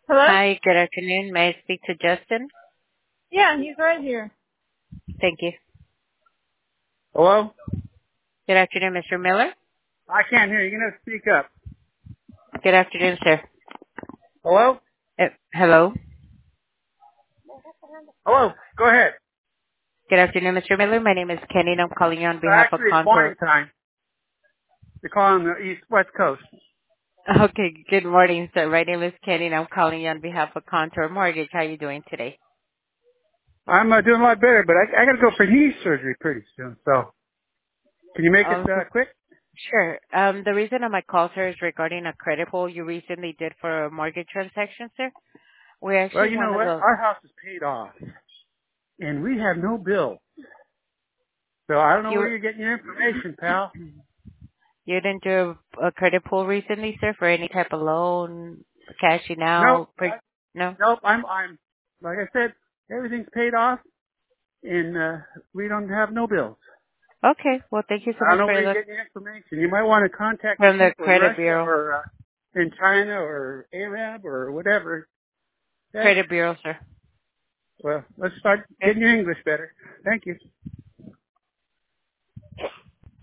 Hello? Hi, good afternoon. May I speak to Justin? Yeah, he's right here. Thank you. Hello? Good afternoon, Mr. Miller. I can't hear you. You're going to speak up. Good afternoon, sir. Hello? Hello. Hello? Go ahead. Good afternoon, Mr. Miller. My name is Kenny, and I'm calling you on behalf of Actually, it's morning Contour. time. You're calling the West Coast. Okay, good morning, sir. My name is Kenny, and I'm calling you on behalf of Contour Mortgage. How are you doing today? I'm doing a lot better, but I got to go for knee surgery pretty soon. So, can you make it So, quick? sure. The reason of my call, sir, is regarding a credit pull you recently did for a mortgage transaction, sir. We're Well, actually you know one of what? the... Our house is paid off, and we have no bill. So I don't know You, where you're getting your information, pal. you didn't do a credit pull recently, sir, for any type of loan, cashing Nope. out? No? Nope. I'm. Like I said, everything's paid off, and we don't have no bills. Okay. Well, thank you so I don't much know for where you're your getting your information. You might want to contact your from the people in credit Russia bureau. or in China or Arab or whatever. Okay? Credit bureau, sir. Well, let's start Okay. getting your English better. Thank you.